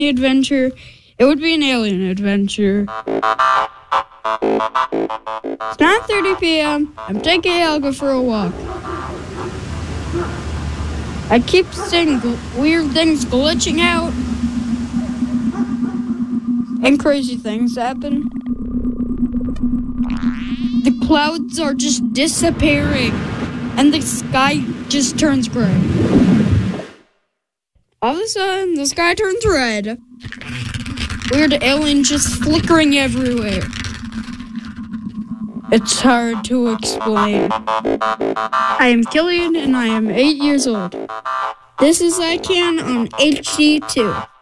adventure, it would be an alien adventure. It's 9:30 p.m. I'm taking Helga for a walk. I keep seeing weird things glitching out. And crazy things happen. The clouds are just disappearing. And the sky just turns gray. All of a sudden, the sky turns red. Weird aliens just flickering everywhere. It's hard to explain. I am Killian, and I am 8 years old. This is I Can on HD2.